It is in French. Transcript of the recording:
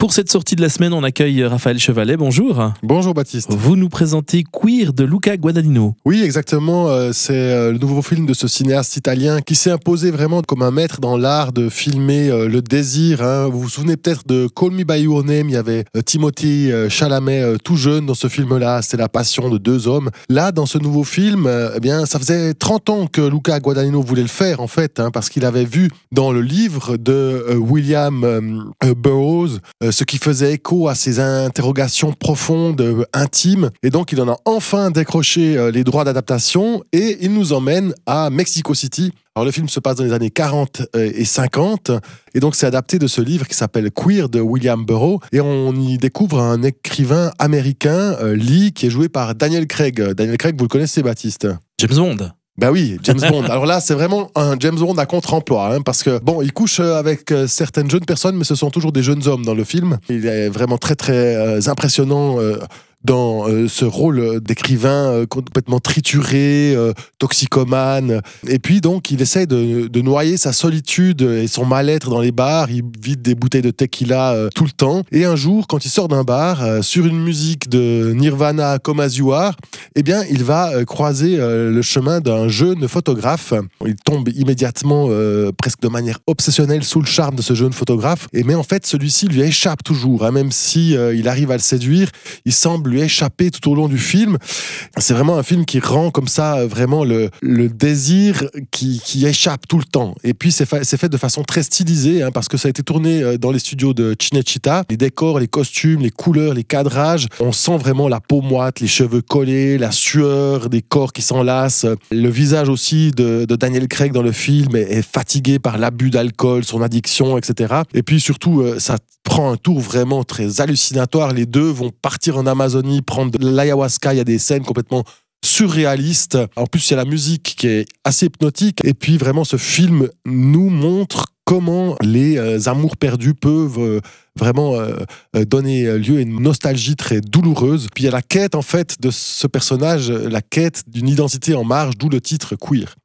Pour cette sortie de la semaine, on accueille Raphaël Chevalet. Bonjour. Bonjour Baptiste. Vous nous présentez Queer de Luca Guadagnino. Oui, exactement. C'est le nouveau film de ce cinéaste italien qui s'est imposé vraiment comme un maître dans l'art de filmer le désir. Vous vous souvenez peut-être de Call Me By Your Name. Il y avait Timothée Chalamet tout jeune dans ce film-là. C'est la passion de deux hommes. Là, dans ce nouveau film, ça faisait 30 ans que Luca Guadagnino voulait le faire en fait, parce qu'il avait vu dans le livre de William Burroughs ce qui faisait écho à ses interrogations profondes, intimes. Et donc, il en a enfin décroché les droits d'adaptation et il nous emmène à Mexico City. Alors, le film se passe dans les années 40 et 50. Et donc, c'est adapté de ce livre qui s'appelle Queer de William Burroughs. Et on y découvre un écrivain américain, Lee, qui est joué par Daniel Craig. Daniel Craig, vous le connaissez, Baptiste ? James Bond. Bah oui, James Bond. Alors là, c'est vraiment un James Bond à contre-emploi, parce que, il couche avec certaines jeunes personnes, mais ce sont toujours des jeunes hommes dans le film. Il est vraiment très, très impressionnant dans ce rôle d'écrivain complètement trituré, toxicomane. Et puis donc, il essaie de noyer sa solitude et son mal-être dans les bars. Il vide des bouteilles de tequila tout le temps. Et un jour, quand il sort d'un bar, sur une musique de Nirvana Come As You Are, il va croiser le chemin d'un jeune photographe. Il tombe immédiatement, presque de manière obsessionnelle, sous le charme de ce jeune photographe. Mais en fait, celui-ci lui échappe toujours. Même si il arrive à le séduire, il semble lui échapper tout au long du film. C'est vraiment un film qui rend comme ça vraiment le désir qui échappe tout le temps. Et puis c'est fait de façon très stylisée, parce que ça a été tourné dans les studios de Cinecittà. Les décors, les costumes, les couleurs, les cadrages, on sent vraiment la peau moite, les cheveux collés, la sueur, des corps qui s'enlacent. Le visage aussi de Daniel Craig dans le film est fatigué par l'abus d'alcool, son addiction, etc. Et puis surtout, ça prend un tour vraiment très hallucinatoire. Les deux vont partir en Amazonie, prendre de l'ayahuasca. Il y a des scènes complètement surréalistes. En plus, il y a la musique qui est assez hypnotique. Et puis vraiment, ce film nous montre comment les amours perdus peuvent vraiment donner lieu à une nostalgie très douloureuse. Puis il y a la quête en fait de ce personnage, la quête d'une identité en marge, d'où le titre Queer.